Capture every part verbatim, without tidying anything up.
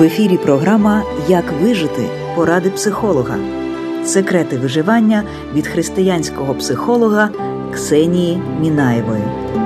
ефірі програма «Як вижити? Поради психолога». Секрети виживання від християнського психолога Ксенії Мінаєвої.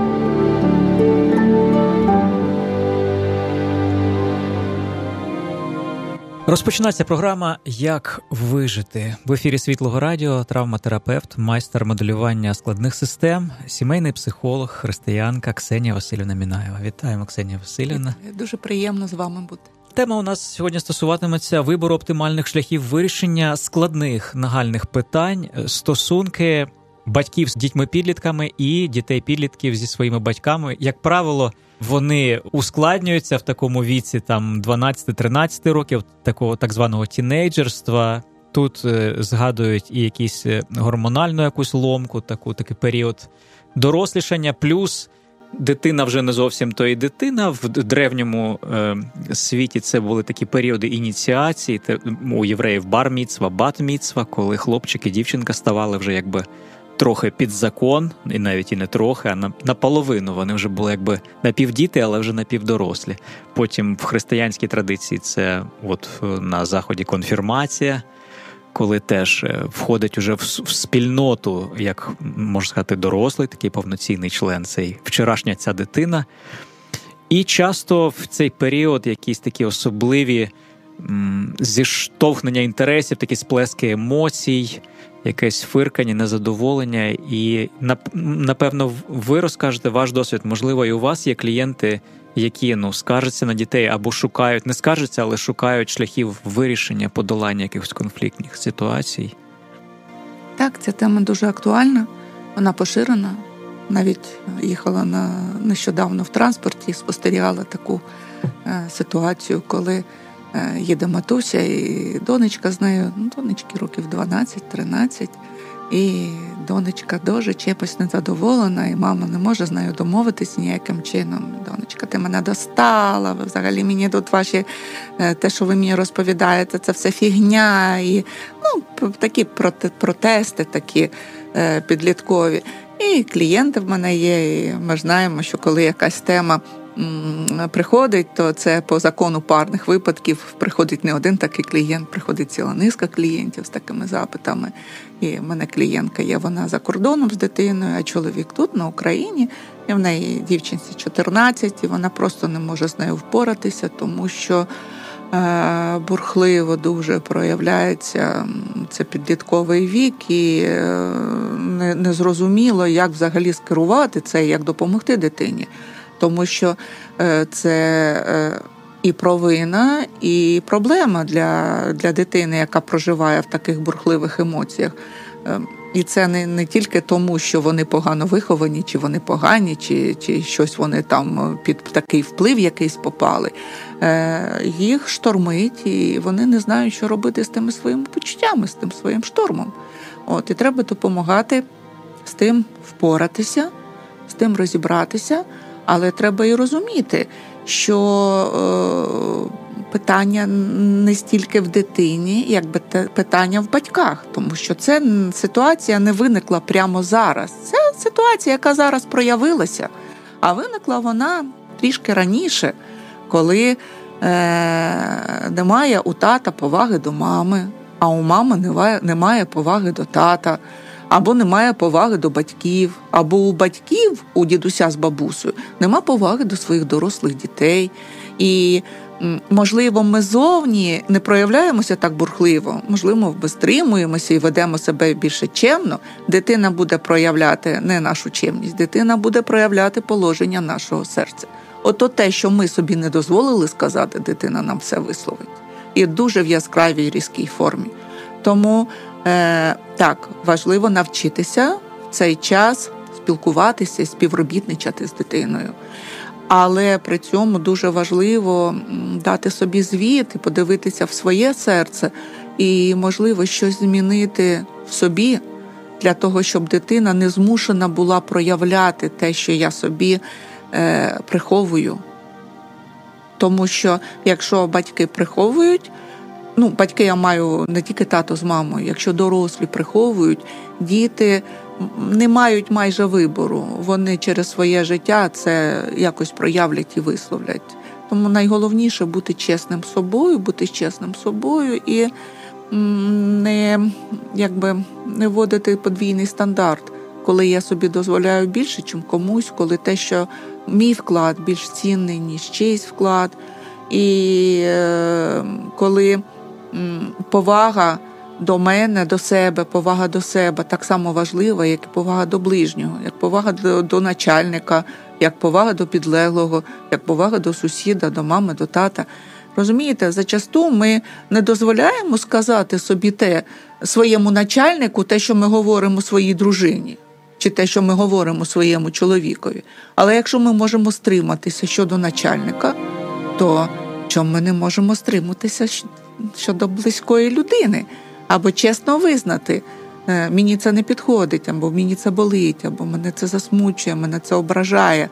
Розпочинається програма «Як вижити». В ефірі Світлого радіо травматерапевт, майстер моделювання складних систем, сімейний психолог, християнка Ксенія Василівна Мінаєва. Вітаємо, Ксенія Василівна. Дуже приємно з вами бути. Тема у нас сьогодні стосуватиметься вибору оптимальних шляхів вирішення складних нагальних питань, стосунки батьків з дітьми-підлітками і дітей-підлітків зі своїми батьками. Як правило, вони ускладнюються в такому віці, там дванадцять-тринадцять років, такого так званого тінейджерства. Тут е, згадують і якісь гормональну якусь ломку, таку, такий період дорослішання, плюс дитина вже не зовсім то і дитина. В древньому е, світі це були такі періоди ініціації, те, у євреїв бар-міцва, бат-міцва, коли хлопчик і дівчинка ставали вже якби трохи під закон, і навіть і не трохи, а на, наполовину. Вони вже були якби напівдіти, але вже напівдорослі. Потім в християнській традиції це от на Заході конфірмація, коли теж входить уже в, в спільноту, як, можна сказати, дорослий, такий повноцінний член, цей вчорашня ця дитина. І часто в цей період якісь такі особливі м, зіштовхнення інтересів, такі сплески емоцій, якесь фиркання, незадоволення. І, напевно, ви розкажете ваш досвід. Можливо, і у вас є клієнти, які, ну, скаржаться на дітей або шукають, не скаржаться, але шукають шляхів вирішення, подолання якихось конфліктних ситуацій. Так, ця тема дуже актуальна, вона поширена. Навіть їхала на, нещодавно в транспорті і спостерігала таку е, ситуацію, коли е, їде матуся і донечка з нею, ну, донечки років дванадцять-тринадцять, і донечка дуже чимось незадоволена, і мама не може з нею домовитись ніяким чином. Донечка, ти мене достала, ви взагалі мені тут ваші, те, що ви мені розповідаєте, це все фігня. І, ну, такі протести, такі е, підліткові. І клієнти в мене є, і ми знаємо, що коли якась тема приходить, то це по закону парних випадків. Приходить не один такий клієнт, приходить ціла низка клієнтів з такими запитами. І в мене клієнтка є, вона за кордоном з дитиною, а чоловік тут, на Україні. І в неї дівчинці чотирнадцять, і вона просто не може з нею впоратися, тому що е, бурхливо дуже проявляється це підлітковий вік, і е, не, не зрозуміло, як взагалі скерувати це, як допомогти дитині. Тому що це і провина, і проблема для, для дитини, яка проживає в таких бурхливих емоціях. І це не, не тільки тому, що вони погано виховані, чи вони погані, чи, чи щось вони там під такий вплив якийсь попали. Їх штормить, і вони не знають, що робити з тими своїми почуттями, з тим своїм штормом. От, і треба допомагати з тим впоратися, з тим розібратися. Але треба і розуміти, що е, питання не стільки в дитині, як би те, питання в батьках. Тому що ця ситуація не виникла прямо зараз. Це ситуація, яка зараз проявилася. А виникла вона трішки раніше, коли е, немає у тата поваги до мами, а у мами немає, немає поваги до тата. Або немає поваги до батьків, або у батьків, у дідуся з бабусею, нема поваги до своїх дорослих дітей. І, можливо, ми зовні не проявляємося так бурхливо, можливо, ми стримуємося і ведемо себе більше чемно. Дитина буде проявляти не нашу чемність, дитина буде проявляти положення нашого серця. Ото те, що ми собі не дозволили сказати, дитина нам все висловить. І дуже в яскравій різкій формі. Тому Е, так, важливо навчитися в цей час спілкуватися, співробітничати з дитиною. Але при цьому дуже важливо дати собі звіт і подивитися в своє серце і, можливо, щось змінити в собі для того, щоб дитина не змушена була проявляти те, що я собі е, приховую. Тому що, якщо батьки приховують, ну, батьки я маю не тільки тато з мамою, якщо дорослі приховують, діти не мають майже вибору. Вони через своє життя це якось проявлять і висловлять. Тому найголовніше бути чесним з собою, бути чесним з собою і не, якби, не вводити подвійний стандарт, коли я собі дозволяю більше, чим комусь, коли те, що мій вклад більш цінний, ніж чийсь вклад. І е, коли м, повага до мене, до себе, повага до себе так само важлива, як і повага до ближнього, як повага до, до начальника, як повага до підлеглого, як повага до сусіда, до мами, до тата. Розумієте, зачасту ми не дозволяємо сказати собі те, своєму начальнику, те, що ми говоримо своїй дружині, чи те, що ми говоримо своєму чоловікові. Але якщо ми можемо стриматися щодо начальника, то чому ми не можемо стриматися щодо близької людини? Або чесно визнати, мені це не підходить, або мені це болить, або мене це засмучує, мене це ображає.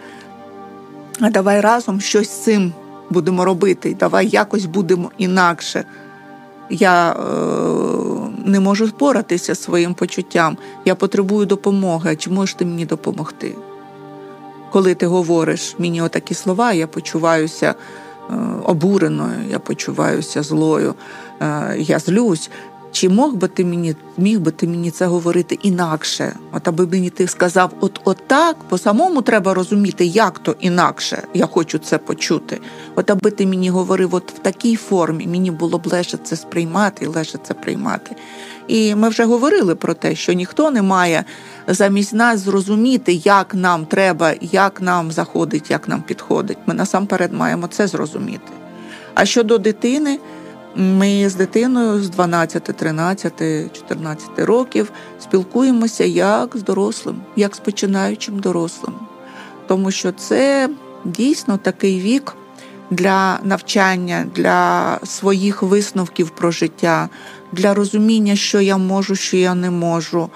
А давай разом щось з цим будемо робити, давай якось будемо інакше. Я е, не можу впоратися зі своїм почуттям, я потребую допомоги, а чи можеш ти мені допомогти? Коли ти говориш мені отакі слова, я почуваюся е, обуреною, я почуваюся злою, е, я злюсь. Чи мог би ти мені, міг би ти мені це говорити інакше? От аби мені ти сказав, от, от так, по-самому треба розуміти, як то інакше, я хочу це почути. От аби ти мені говорив от в такій формі, мені було б легше це сприймати і легше це приймати. І ми вже говорили про те, що ніхто не має замість нас зрозуміти, як нам треба, як нам заходить, як нам підходить. Ми насамперед маємо це зрозуміти. А щодо дитини, ми з дитиною з дванадцяти, тринадцяти, чотирнадцяти років спілкуємося як з дорослим, як з починаючим дорослим. Тому що це дійсно такий вік для навчання, для своїх висновків про життя, для розуміння, що я можу, що я не можу,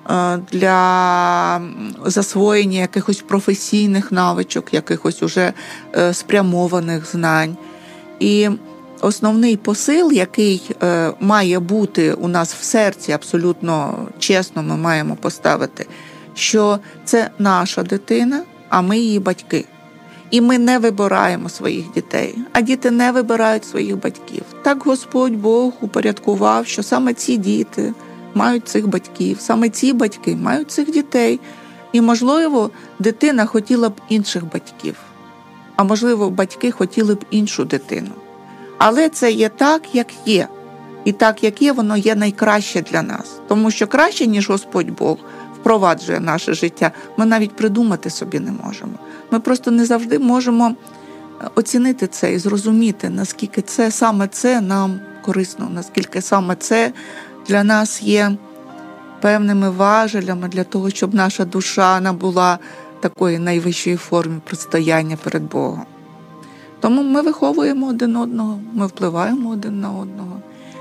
для засвоєння якихось професійних навичок, якихось уже спрямованих знань. І основний посил, який е, має бути у нас в серці, абсолютно чесно ми маємо поставити, що це наша дитина, а ми її батьки. І ми не вибираємо своїх дітей, а діти не вибирають своїх батьків. Так Господь Бог упорядкував, що саме ці діти мають цих батьків, саме ці батьки мають цих дітей. І, можливо, дитина хотіла б інших батьків, а можливо, батьки хотіли б іншу дитину. Але це є так, як є. І так, як є, воно є найкраще для нас. Тому що краще, ніж Господь Бог впроваджує наше життя, ми навіть придумати собі не можемо. Ми просто не завжди можемо оцінити це і зрозуміти, наскільки це, саме це нам корисно, наскільки саме це для нас є певними важелями для того, щоб наша душа набула такої найвищої форми предстояння перед Богом. Тому ми виховуємо один одного, ми впливаємо один на одного.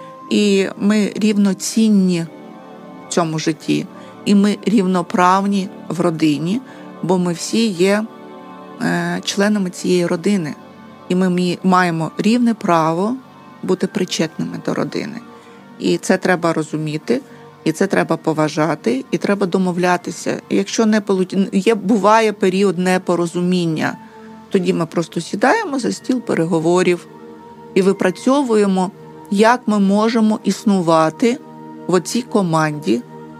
І ми рівноцінні в цьому житті. І ми рівноправні в родині, бо ми всі є е, членами цієї родини. І ми маємо рівне право бути причетними до родини. І це треба розуміти, і це треба поважати, і треба домовлятися. І якщо не є, буває період непорозуміння, тоді ми просто сідаємо за стіл переговорів і випрацьовуємо, як ми можемо існувати в оцій команді,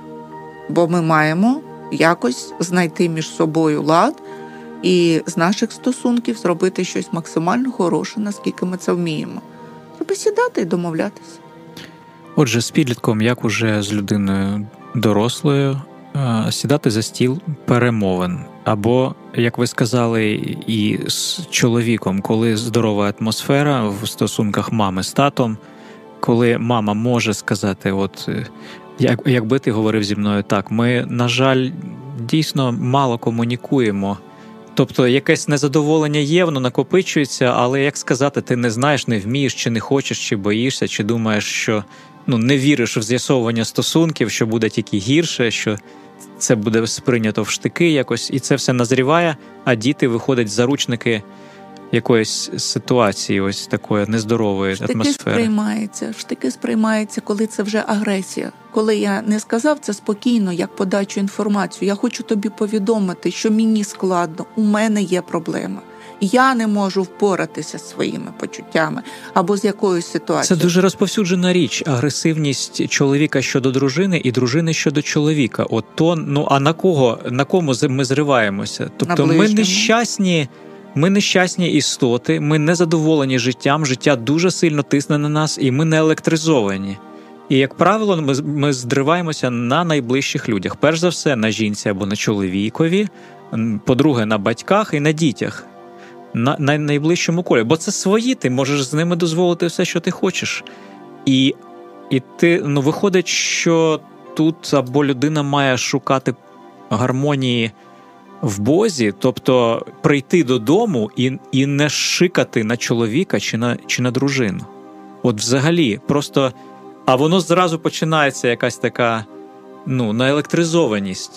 бо ми маємо якось знайти між собою лад і з наших стосунків зробити щось максимально хороше, наскільки ми це вміємо. Треба сідати і домовлятися. Отже, з підлітком, як уже з людиною дорослою, сідати за стіл перемовин. Або, як ви сказали, і з чоловіком, коли здорова атмосфера в стосунках мами з татом, коли мама може сказати, от, як, якби ти говорив зі мною так, ми, на жаль, дійсно мало комунікуємо. Тобто якесь незадоволення є, воно накопичується, але, як сказати, ти не знаєш, не вмієш, чи не хочеш, чи боїшся, чи думаєш, що ну, не віриш в з'ясовування стосунків, що буде тільки гірше, що це буде сприйнято в штики якось, і це все назріває, а діти виходять заручники якоїсь ситуації, ось такої нездорової штики атмосфери. Сприймається, штики сприймається, коли це вже агресія. Коли я не сказав це спокійно, як подачу інформацію, я хочу тобі повідомити, що мені складно, у мене є проблема. я не можу впоратися зі своїми почуттями або з якоюсь ситуацією. Це дуже розповсюджена річ, агресивність чоловіка щодо дружини і дружини щодо чоловіка. От то, ну а на кого, на кому ми зриваємося? Тобто ми нещасні, ми нещасні істоти, ми не задоволені життям, життя дуже сильно тисне на нас, і ми не електризовані. І, як правило, ми, ми зриваємося на найближчих людях. Перш за все, на жінці або на чоловікові, по-друге, на батьках і на дітях. На, на найближчому колі. Бо це свої, ти можеш з ними дозволити все, що ти хочеш. І, і ти, ну, виходить, що тут або людина має шукати гармонії в Бозі, тобто прийти додому і, і не шикати на чоловіка чи на, чи на дружину. От взагалі, просто... А воно зразу починається якась така, ну, наелектризованість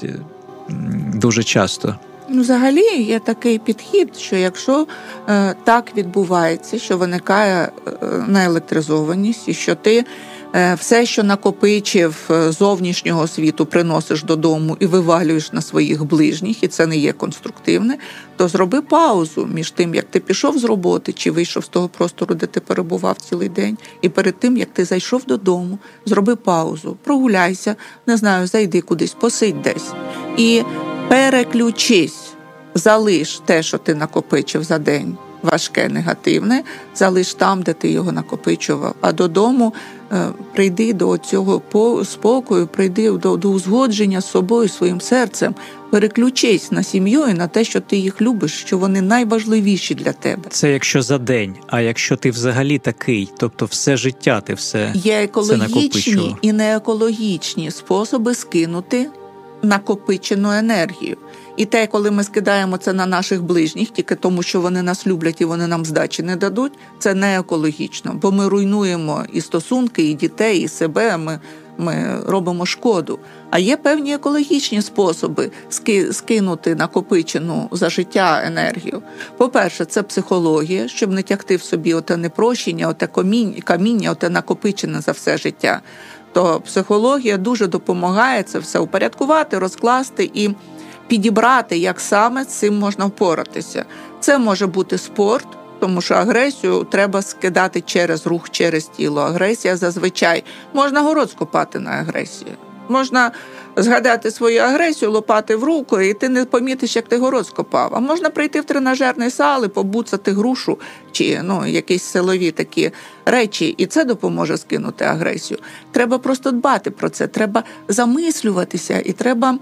дуже часто. Взагалі є такий підхід, що якщо е, так відбувається, що виникає е, наелектризованість, і що ти е, все, що накопичив зовнішнього світу, приносиш додому і вивалюєш на своїх ближніх, і це не є конструктивне, то зроби паузу між тим, як ти пішов з роботи, чи вийшов з того простору, де ти перебував цілий день, і перед тим, як ти зайшов додому, зроби паузу, прогуляйся, не знаю, зайди кудись, посидь десь. І переключись, залиш те, що ти накопичив за день, важке, негативне, залиш там, де ти його накопичував, а додому е, прийди до цього спокою, прийди до, до узгодження з собою, своїм серцем, переключись на сім'ю і на те, що ти їх любиш, що вони найважливіші для тебе. Це якщо за день, а якщо ти взагалі такий, тобто все життя ти все накопичував. Є екологічні і неекологічні способи скинути накопичену енергію. І те, коли ми скидаємо це на наших ближніх, тільки тому, що вони нас люблять і вони нам здачі не дадуть, це не екологічно, бо ми руйнуємо і стосунки, і дітей, і себе, ми, ми робимо шкоду. А є певні екологічні способи скинути накопичену за життя енергію. По-перше, це психологія, щоб не тягти в собі оте непрощення, оте каміння, оте накопичене за все життя. То психологія дуже допомагає це все упорядкувати, розкласти і підібрати, як саме з цим можна впоратися. Це може бути спорт, тому що агресію треба скидати через рух, через тіло. Агресія зазвичай. Можна город скопати на агресію. Можна згадати свою агресію, лопати в руку, і ти не помітиш, як ти город скопав. А можна прийти в тренажерний зал і побуцати грушу чи ну, якісь силові такі речі, і це допоможе скинути агресію. Треба просто дбати про це, треба замислюватися і треба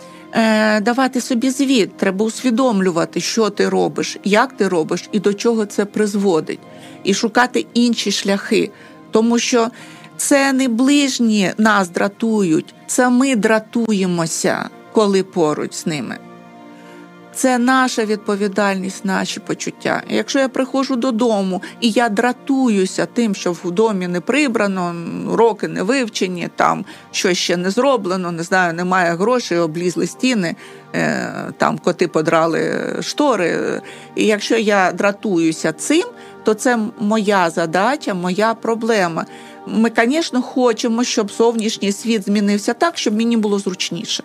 е, давати собі звіт, треба усвідомлювати, що ти робиш, як ти робиш і до чого це призводить. І шукати інші шляхи, тому що це не ближні нас дратують, це ми дратуємося, коли поруч з ними. Це наша відповідальність, наші почуття. І якщо я приходжу додому і я дратуюся тим, що в домі не прибрано, уроки не вивчені, там щось ще не зроблено, не знаю, немає грошей, облізли стіни, там коти подрали штори. І якщо я дратуюся цим, то це моя задача, моя проблема. Ми, звісно, хочемо, щоб зовнішній світ змінився так, щоб мені було зручніше.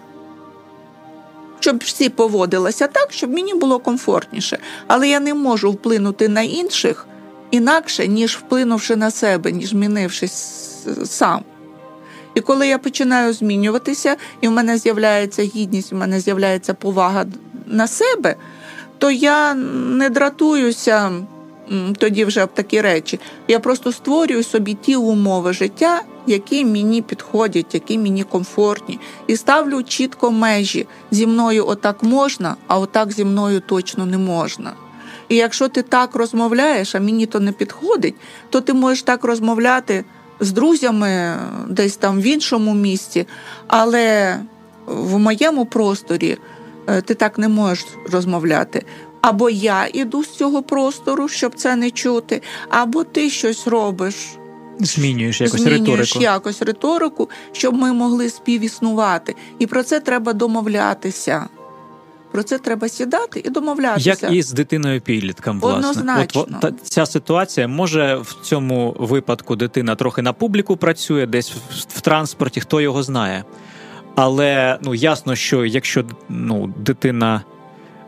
Щоб всі поводилися так, щоб мені було комфортніше. Але я не можу вплинути на інших інакше, ніж вплинувши на себе, ніж змінившись сам. І коли я починаю змінюватися, і в мене з'являється гідність, в мене з'являється повага на себе, то я не дратуюся тоді вже об такі речі. Я просто створюю собі ті умови життя, які мені підходять, які мені комфортні. І ставлю чітко межі. Зі мною отак можна, а отак зі мною точно не можна. І якщо ти так розмовляєш, а мені то не підходить, то ти можеш так розмовляти з друзями десь там в іншому місці, але в моєму просторі ти так не можеш розмовляти. Або я іду з цього простору, щоб це не чути, або ти щось робиш. Змінюєш якось Змінюєш риторику. якось риторику, щоб ми могли співіснувати. І про це треба домовлятися. Про це треба сідати і домовлятися. Як і з дитиною-підлітком, власне. Однозначно. От, от ця ситуація, може в цьому випадку дитина трохи на публіку працює, десь в, в транспорті, хто його знає. Але ну, ясно, що якщо ну, дитина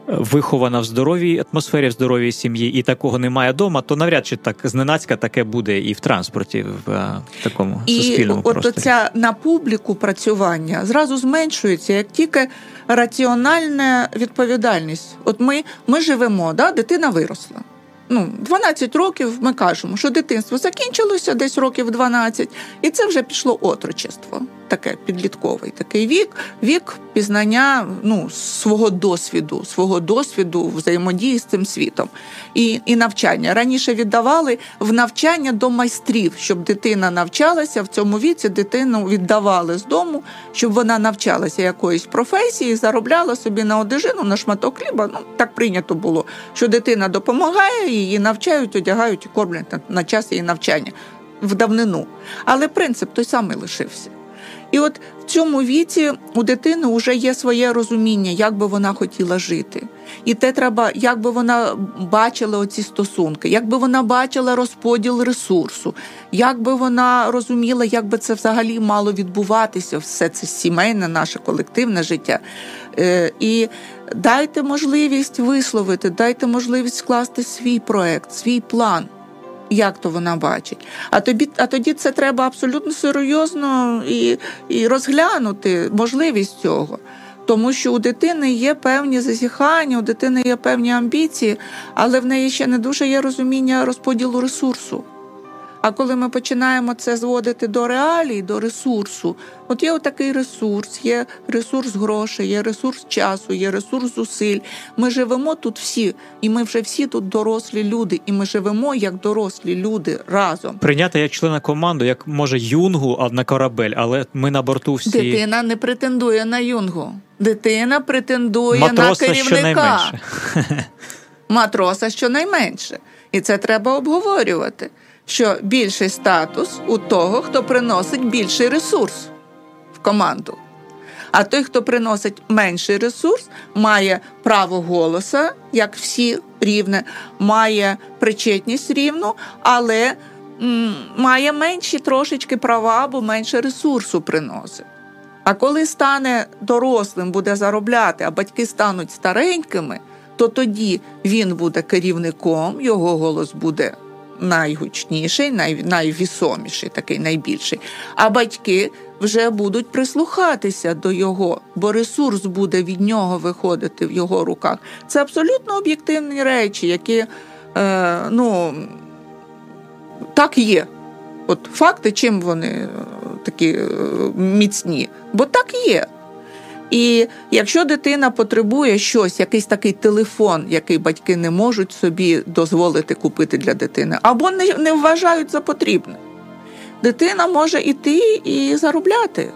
вихована в здоровій атмосфері, в здоровій сім'ї, і такого немає вдома, то навряд чи так зненацька таке буде і в транспорті, в а, такому і суспільному просторі. І от ця на публіку працювання зразу зменшується, як тільки раціональна відповідальність. От ми, ми живемо, да? Дитина виросла. Ну, дванадцять років ми кажемо, що дитинство закінчилося десь років дванадцять, і це вже пішло отрочество, таке підлітковий такий вік, вік пізнання ну, свого досвіду, свого досвіду взаємодії з цим світом. І, і навчання. Раніше віддавали в навчання до майстрів, щоб дитина навчалася, в цьому віці дитину віддавали з дому, щоб вона навчалася якоїсь професії, заробляла собі на одежину, на шматок хліба. Ну, так прийнято було, що дитина допомагає, її навчають, одягають і кормлять на, на час її навчання в давнину. Але принцип той самий лишився. І от в цьому віці у дитини вже є своє розуміння, як би вона хотіла жити. І те треба, як би вона бачила оці стосунки, як би вона бачила розподіл ресурсу, як би вона розуміла, як би це взагалі мало відбуватися, все це сімейне, наше колективне життя. І дайте можливість висловити, дайте можливість скласти свій проект, свій план. Як то вона бачить. А тоді, а тоді це треба абсолютно серйозно і, і розглянути можливість цього. Тому що у дитини є певні зазіхання, у дитини є певні амбіції, але в неї ще не дуже є розуміння розподілу ресурсу. А коли ми починаємо це зводити до реалій, до ресурсу, от є отакий ресурс, є ресурс грошей, є ресурс часу, є ресурс зусиль. Ми живемо тут всі, і ми вже всі тут дорослі люди, і ми живемо як дорослі люди разом. Прийняти як члена команди, як може юнгу, а на корабель, але ми на борту всі... Дитина не претендує на юнгу. Дитина претендує матроса, на керівника. Щонайменше. Матроса щонайменше. І це треба обговорювати. Що більший статус у того, хто приносить більший ресурс в команду. А той, хто приносить менший ресурс, має право голоса, як всі рівне, має причетність рівну, але м, має менші трошечки права або менше ресурсу приносить. А коли стане дорослим, буде заробляти, а батьки стануть старенькими, то тоді він буде керівником, його голос буде найгучніший, най, найвісоміший, такий найбільший. А батьки вже будуть прислухатися до його, бо ресурс буде від нього виходити в його руках. Це абсолютно об'єктивні речі, які, е, ну, так є. От факти, чим вони такі міцні? Бо так є. І якщо дитина потребує щось, якийсь такий телефон, який батьки не можуть собі дозволити купити для дитини, або не, не вважають за потрібне, дитина може іти і заробляти,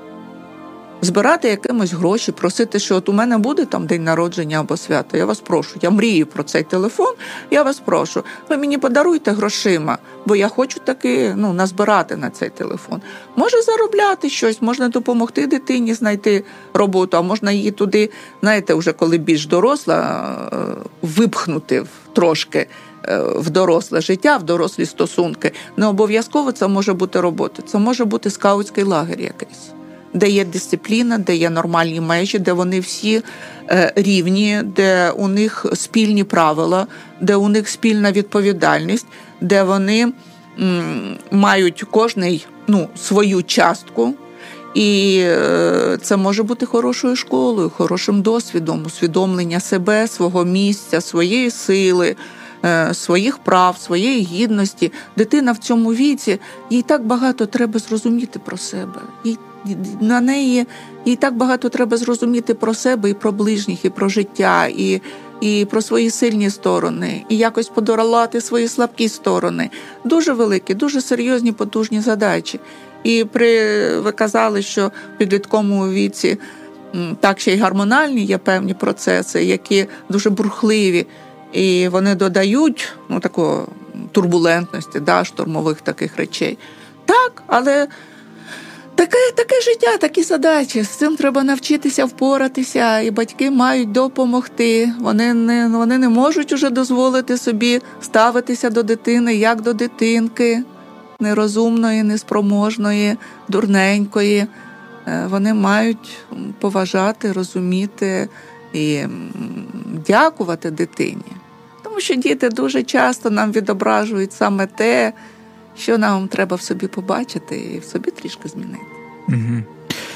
збирати якимось гроші, просити, що от у мене буде там день народження або свято, я вас прошу, я мрію про цей телефон, я вас прошу, ви мені подаруйте грошима, бо я хочу таки, ну, назбирати на цей телефон. Може заробляти щось, можна допомогти дитині знайти роботу, а можна її туди, знаєте, вже коли більш доросла, випхнути трошки в доросле життя, в дорослі стосунки. Не обов'язково це може бути робота, це може бути скаутський лагерь якийсь, де є дисципліна, де є нормальні межі, де вони всі е, рівні, де у них спільні правила, де у них спільна відповідальність, де вони м, мають кожний, ну, свою частку. І е, це може бути хорошою школою, хорошим досвідом, усвідомлення себе, свого місця, своєї сили, е, своїх прав, своєї гідності. Дитина в цьому віці, їй так багато треба зрозуміти про себе. Їй На неї їй так багато треба зрозуміти про себе і про ближніх, і про життя, і, і про свої сильні сторони, і якось подолати свої слабкі сторони. Дуже великі, дуже серйозні, потужні задачі. І при, ви казали, що в підлітковому віці так ще й гормональні є певні процеси, які дуже бурхливі, і вони додають, ну, такої турбулентності, да, штурмових таких речей. Так, але Таке, таке життя, такі задачі. З цим треба навчитися впоратися, і батьки мають допомогти. Вони не, вони не можуть уже дозволити собі ставитися до дитини, як до дитинки, нерозумної, неспроможної, дурненької. Вони мають поважати, розуміти і дякувати дитині. Тому що діти дуже часто нам відображують саме те, що нам треба в собі побачити і в собі трішки змінити. Угу.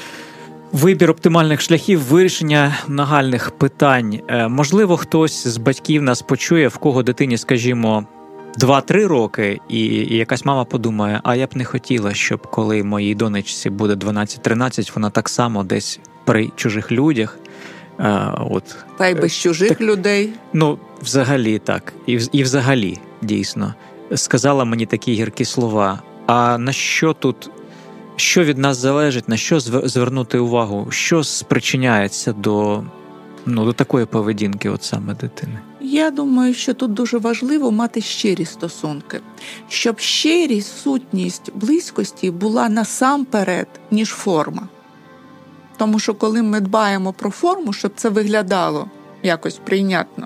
Вибір оптимальних шляхів вирішення нагальних питань. Можливо, хтось з батьків нас почує, в кого дитині, скажімо, два-три роки, і, і якась мама подумає, а я б не хотіла, щоб коли моїй донечці буде дванадцять-тринадцять, вона так само десь при чужих людях. А, от. Та й без чужих так, людей. Ну, взагалі так. І, і взагалі, дійсно. Сказала мені такі гіркі слова. А на що тут, що від нас залежить, на що звернути увагу? Що спричиняється до, ну, до такої поведінки от саме дитини? Я думаю, що тут дуже важливо мати щирі стосунки. Щоб щирість, сутність близькості була насамперед, ніж форма. Тому що коли ми дбаємо про форму, щоб це виглядало якось прийнятно,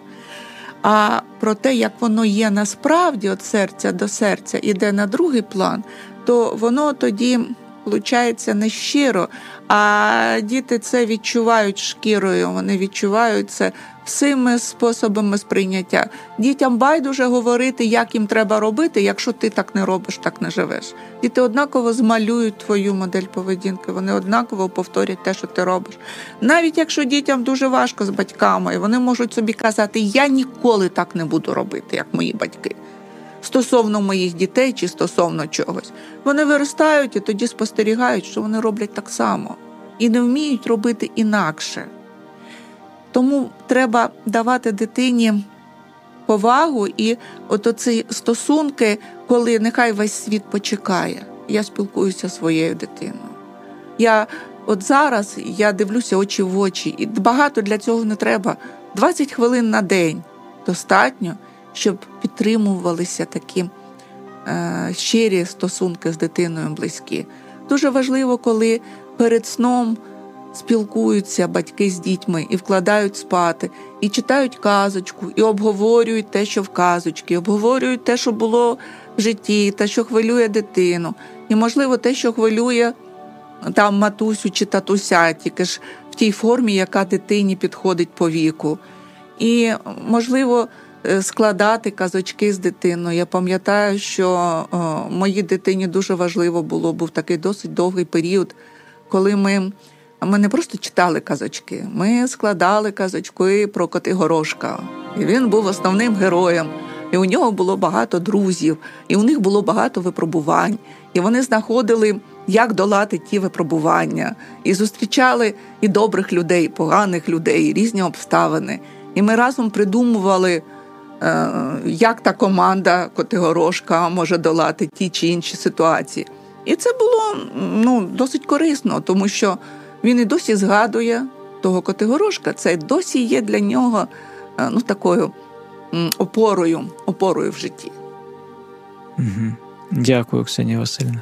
а про те, як воно є насправді, від серця до серця, іде на другий план, то воно тоді, виходить, не щиро, а діти це відчувають шкірою, вони відчувають це всіми способами сприйняття. Дітям байдуже говорити, як їм треба робити, якщо ти так не робиш, так не живеш. Діти однаково змалюють твою модель поведінки, вони однаково повторять те, що ти робиш. Навіть якщо дітям дуже важко з батьками, вони можуть собі казати, я ніколи так не буду робити, як мої батьки. Стосовно моїх дітей чи стосовно чогось. Вони виростають і тоді спостерігають, що вони роблять так само. І не вміють робити інакше. Тому треба давати дитині повагу і от оці стосунки, коли нехай весь світ почекає. Я спілкуюся зі своєю дитиною. Я от зараз я дивлюся очі в очі. І багато для цього не треба. двадцять хвилин на день достатньо, щоб підтримувалися такі е, щирі стосунки з дитиною близькі. Дуже важливо, коли перед сном спілкуються батьки з дітьми і вкладають спати, і читають казочку, і обговорюють те, що в казочці, обговорюють те, що було в житті, те, що хвилює дитину. І, можливо, те, що хвилює там матусю чи татуся, тільки ж в тій формі, яка дитині підходить по віку. І, можливо, складати казочки з дитиною. Я пам'ятаю, що о, моїй дитині дуже важливо було, був такий досить довгий період, коли ми, ми не просто читали казочки, ми складали казочки про Котигорошка. І він був основним героєм. І у нього було багато друзів, і у них було багато випробувань. І вони знаходили, як долати ті випробування. І зустрічали і добрих людей, і поганих людей, і різні обставини. І ми разом придумували, як та команда Котигорошка може долати ті чи інші ситуації. І це було ну, досить корисно, тому що він і досі згадує того Котигорошка. Це досі є для нього ну, такою опорою, опорою в житті. Угу. Дякую, Ксенія Василівна.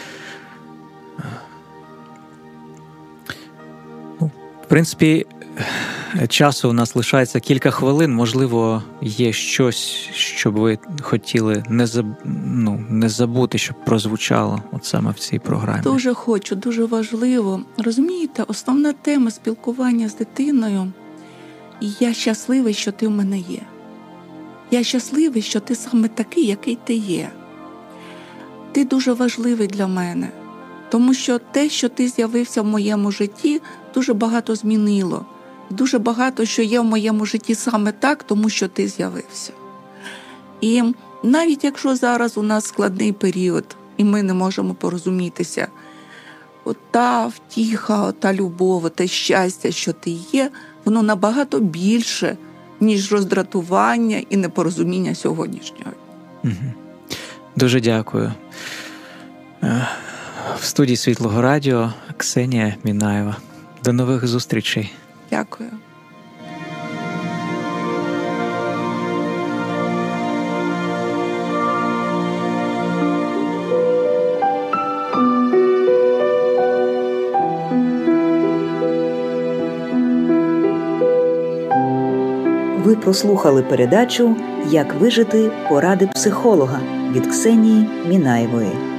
В принципі, часу у нас лишається кілька хвилин. Можливо, є щось, що б ви хотіли не, заб... ну, не забути, щоб прозвучало от саме в цій програмі. Дуже хочу, дуже важливо. Розумієте, основна тема спілкування з дитиною – я щасливий, що ти в мене є. Я щасливий, що ти саме такий, який ти є. Ти дуже важливий для мене, тому що те, що ти з'явився в моєму житті, дуже багато змінило. Дуже багато, що є в моєму житті саме так, тому що ти з'явився. І навіть якщо зараз у нас складний період, і ми не можемо порозумітися, от та втіха, от та любов, те щастя, що ти є, воно набагато більше, ніж роздратування і непорозуміння сьогоднішнього. Угу. Дуже дякую. В студії Світлого Радіо Ксенія Мінаєва. До нових зустрічей. Дякую. Ви прослухали передачу «Як вижити. Поради психолога» від Ксенії Мінаєвої.